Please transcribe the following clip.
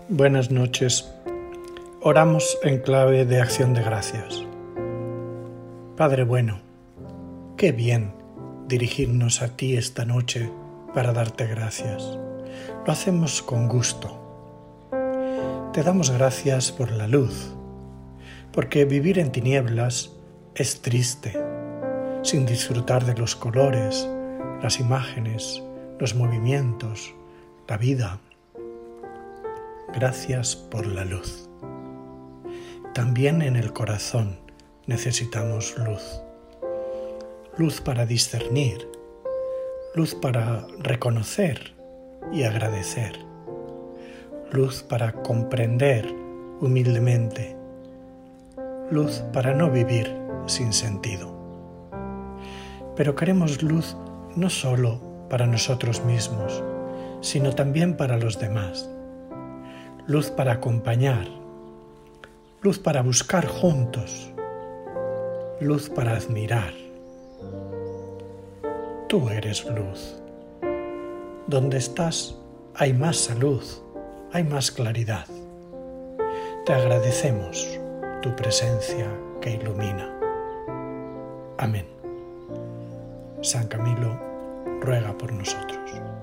Buenas noches. Oramos en clave de acción de gracias. Padre bueno, qué bien dirigirnos a ti esta noche para darte gracias. Lo hacemos con gusto. Te damos gracias por la luz, porque vivir en tinieblas es triste, sin disfrutar de los colores, las imágenes, los movimientos, la vida. Gracias por la luz. También en el corazón necesitamos luz. Luz para discernir, luz para reconocer y agradecer, luz para comprender humildemente, luz para no vivir sin sentido. Pero queremos luz no solo para nosotros mismos, sino también para los demás. Luz para acompañar, luz para buscar juntos, luz para admirar. Tú eres luz. Donde estás hay más salud, hay más claridad. Te agradecemos tu presencia que ilumina. Amén. San Camilo ruega por nosotros.